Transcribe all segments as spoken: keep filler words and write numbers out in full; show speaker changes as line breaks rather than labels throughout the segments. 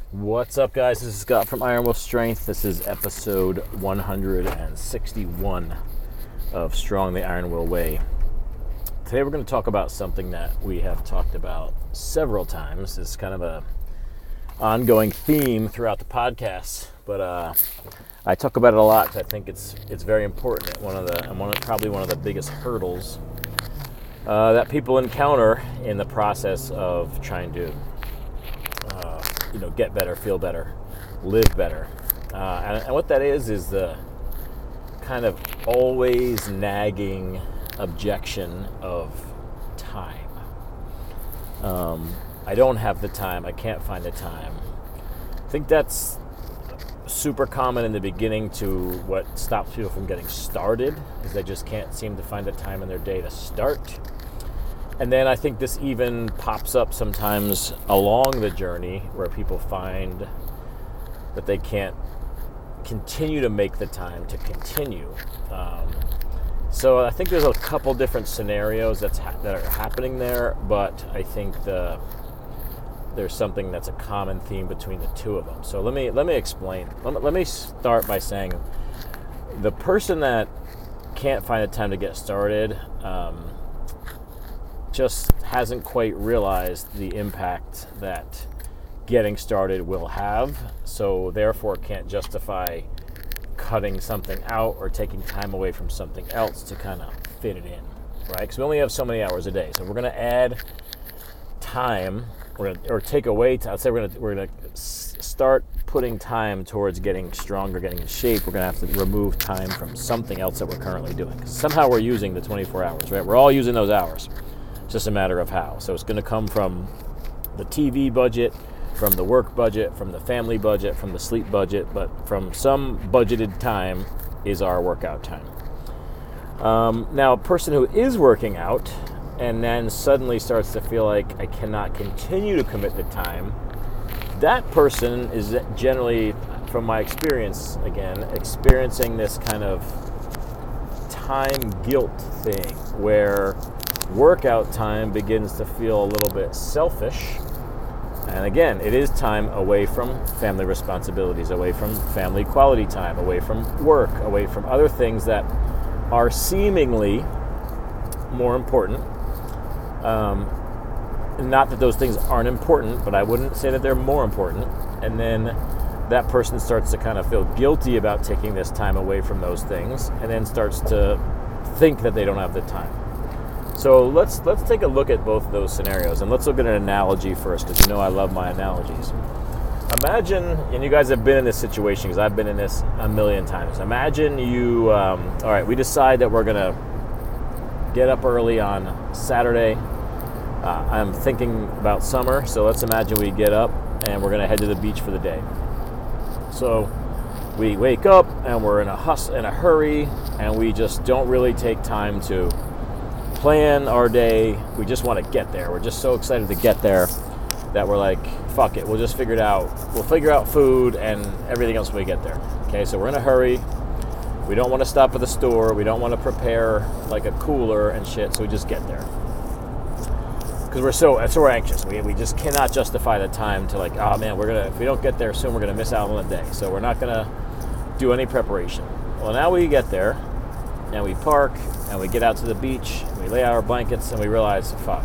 What's up, guys? This is Scott from Iron Will Strength. This is episode one hundred sixty-one of Strong the Iron Will Way. Today we're going to talk about something that we have talked about several times. It's kind of a ongoing theme throughout the podcast, but uh, I talk about it a lot because I think it's it's very important. One of the and one of, probably one of the biggest hurdles uh, that people encounter in the process of trying to uh, you know, get better, feel better, live better. Uh, and, and what that is, is the kind of always nagging objection of time. Um, I don't have the time. I can't find the time. I think that's super common in the beginning to what stops people from getting started, is they just can't seem to find the time in their day to start. And then I think this even pops up sometimes along the journey where people find that they can't continue to make the time to continue. Um, so I think there's a couple different scenarios that's ha- that are happening there, but I think the there's something that's a common theme between the two of them. So let me let me explain. Let me, let me start by saying the person that can't find the time to get started um, just hasn't quite realized the impact that getting started will have, so therefore can't justify cutting something out or taking time away from something else to kind of fit it in, right? Because we only have so many hours a day, so we're going to add time or, or take away time. Let's say we're going to we're going to start putting time towards getting stronger, getting in shape. We're going to have to remove time from something else that we're currently doing. 'Cause somehow we're using the twenty-four hours, right? We're all using those hours. It's just a matter of how. So it's going to come from the T V budget, from the work budget, from the family budget, from the sleep budget, but from some budgeted time is our workout time. Um, now, a person who is working out and then suddenly starts to feel like I cannot continue to commit the time, that person is generally, from my experience, again, experiencing this kind of time guilt thing where workout time begins to feel a little bit selfish. And again, it is time away from family responsibilities, away from family quality time, away from work, away from other things that are seemingly more important. Um, not that those things aren't important, but I wouldn't say that they're more important. And then that person starts to kind of feel guilty about taking this time away from those things, and then starts to think that they don't have the time. So let's let's take a look at both of those scenarios, and let's look at an analogy first, because you know I love my analogies. Imagine, and you guys have been in this situation because I've been in this a million times. Imagine you, um, all right, we decide that we're gonna get up early on Saturday. Uh, I'm thinking about summer, so let's imagine we get up and we're gonna head to the beach for the day. So we wake up and we're in a hus in a hurry, and we just don't really take time to plan our day. We just want to get there. We're just so excited to get there that we're like, fuck it, we'll just figure it out. We'll figure out food and everything else when we get there. Okay, so we're in a hurry. We don't want to stop at the store. We don't want to prepare like a cooler and shit, so we just get there. Because we're so so we're anxious. We we just cannot justify the time to like, oh man, we're gonna if we don't get there soon, we're gonna miss out on the day. So we're not gonna do any preparation. Well, now we get there and we park and we get out to the beach, and we lay out our blankets, and we realize, fuck,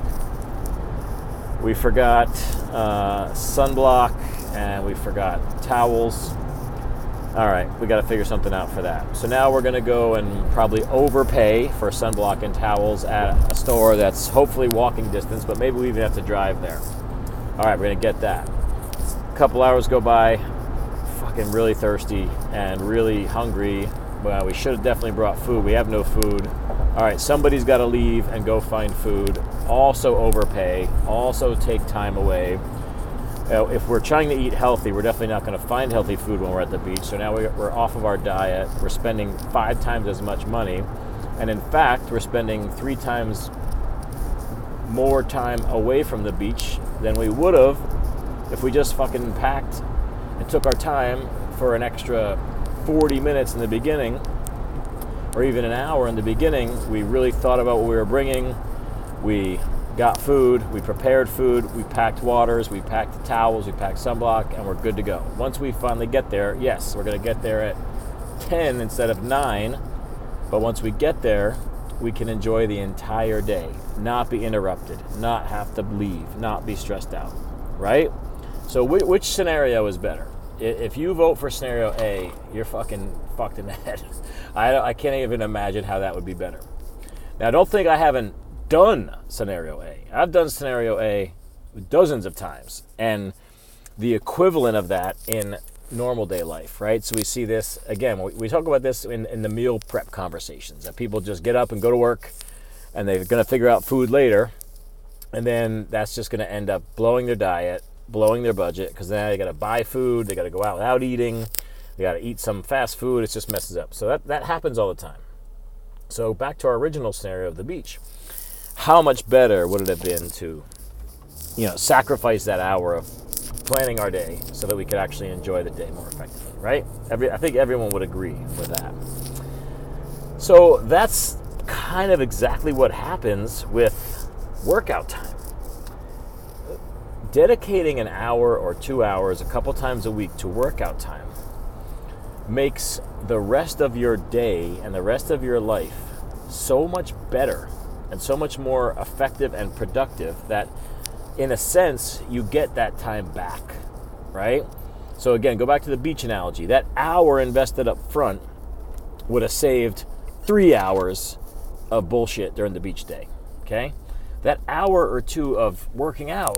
we forgot uh, sunblock, and we forgot towels. All right, we got to figure something out for that. So now we're going to go and probably overpay for sunblock and towels at a store that's hopefully walking distance, but maybe we even have to drive there. All right, we're going to get that. A couple hours go by, fucking really thirsty and really hungry. Well, we should have definitely brought food. We have no food. All right, somebody's got to leave and go find food. Also overpay. Also take time away. Uh, if we're trying to eat healthy, we're definitely not going to find healthy food when we're at the beach. So now we're off of our diet. We're spending five times as much money. And in fact, we're spending three times more time away from the beach than we would have if we just fucking packed and took our time for an extra forty minutes in the beginning, or even an hour in the beginning. We really thought about what we were bringing. We got food, we prepared food, we packed waters, we packed towels, we packed sunblock, and we're good to go. Once we finally get there, yes, we're going to get there at ten instead of nine, but once we get there, we can enjoy the entire day, not be interrupted, not have to leave, not be stressed out, right? So which scenario is better? If you vote for scenario A, you're fucking fucked in the head. I, I can't even imagine how that would be better. Now, don't think I haven't done scenario A. I've done scenario A dozens of times, and the equivalent of that in normal day life, right? So we see this, again, we, we talk about this in, in the meal prep conversations, that people just get up and go to work, and they're going to figure out food later, and then that's just going to end up blowing their diet, blowing their budget, because then they got to buy food, they got to go out without eating, they got to eat some fast food, it just messes up. So that, that happens all the time. So back to our original scenario of the beach. How much better would it have been to, you know, sacrifice that hour of planning our day so that we could actually enjoy the day more effectively, right? Every, I think everyone would agree with that. So that's kind of exactly what happens with workout time. Dedicating an hour or two hours a couple times a week to workout time makes the rest of your day and the rest of your life so much better and so much more effective and productive that, in a sense, you get that time back, right? So again, go back to the beach analogy. That hour invested up front would have saved three hours of bullshit during the beach day, okay? That hour or two of working out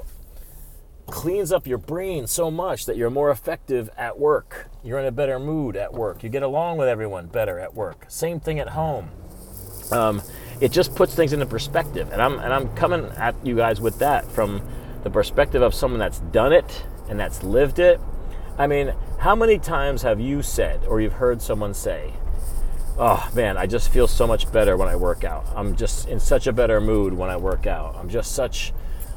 cleans up your brain so much that you're more effective at work. You're in a better mood at work. You get along with everyone better at work. Same thing at home. Um, it just puts things into perspective. And I'm and I'm coming at you guys with that from the perspective of someone that's done it and that's lived it. I mean, how many times have you said, or you've heard someone say, oh man, I just feel so much better when I work out. I'm just in such a better mood when I work out. I'm just such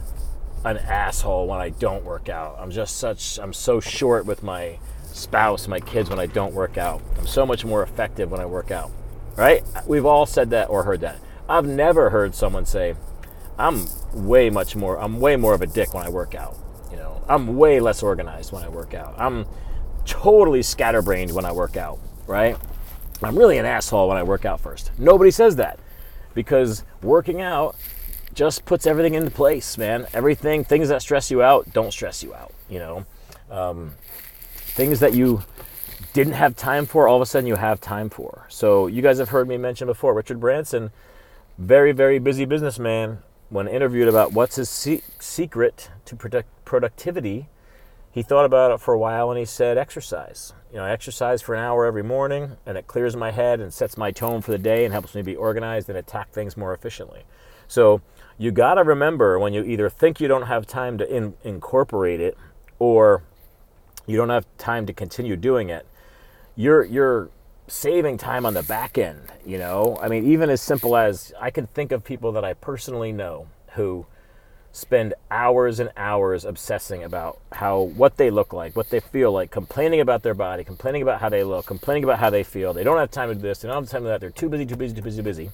an asshole when I don't work out. I'm just such, I'm so short with my spouse, my kids when I don't work out. I'm so much more effective when I work out, right? We've all said that or heard that. I've never heard someone say, I'm way much more, I'm way more of a dick when I work out. You know, I'm way less organized when I work out. I'm totally scatterbrained when I work out, right? I'm really an asshole when I work out first. Nobody says that, because working out just puts everything into place, man. Everything, things that stress you out, don't stress you out, you know. Um, things that you didn't have time for, all of a sudden you have time for. So you guys have heard me mention before, Richard Branson, very, very busy businessman, when interviewed about what's his se- secret to product- productivity, he thought about it for a while and he said exercise. You know, I exercise for an hour every morning and it clears my head and sets my tone for the day and helps me be organized and attack things more efficiently. So you got to remember, when you either think you don't have time to in, incorporate it, or you don't have time to continue doing it, you're you're saving time on the back end, you know? I mean, even as simple as, I can think of people that I personally know who spend hours and hours obsessing about how, what they look like, what they feel like, complaining about their body, complaining about how they look, complaining about how they feel. They don't have time to do this, they don't have time to do that, they're too busy, too busy, too busy, too busy.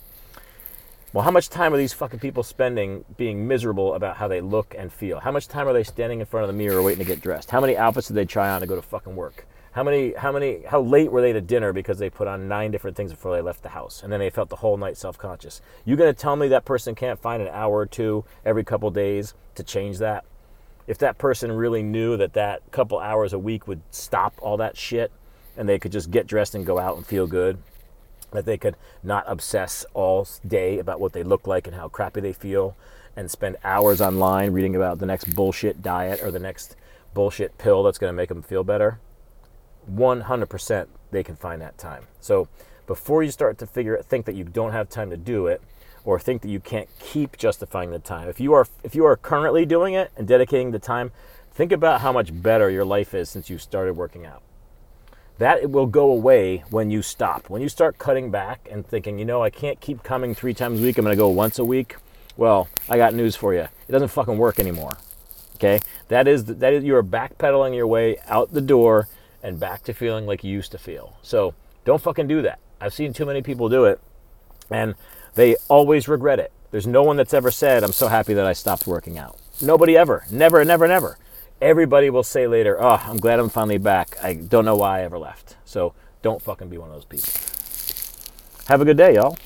Well, how much time are these fucking people spending being miserable about how they look and feel? How much time are they standing in front of the mirror waiting to get dressed? How many outfits did they try on to go to fucking work? How many, how many, how late were they to dinner because they put on nine different things before they left the house, and then they felt the whole night self-conscious? You gonna tell me that person can't find an hour or two every couple days to change that? If that person really knew that that couple hours a week would stop all that shit, and they could just get dressed and go out and feel good, that they could not obsess all day about what they look like and how crappy they feel, and spend hours online reading about the next bullshit diet or the next bullshit pill that's going to make them feel better, one hundred percent they can find that time. So before you start to figure think that you don't have time to do it, or think that you can't keep justifying the time, if you are if you are currently doing it and dedicating the time, think about how much better your life is since you started working out. That it will go away when you stop. When you start cutting back and thinking, you know, I can't keep coming three times a week, I'm going to go once a week. Well, I got news for you. It doesn't fucking work anymore. Okay? That is, that is, you are backpedaling your way out the door and back to feeling like you used to feel. So don't fucking do that. I've seen too many people do it, and they always regret it. There's no one that's ever said, I'm so happy that I stopped working out. Nobody ever. Never, never, never. Everybody will say later, oh, I'm glad I'm finally back. I don't know why I ever left. So don't fucking be one of those people. Have a good day, y'all.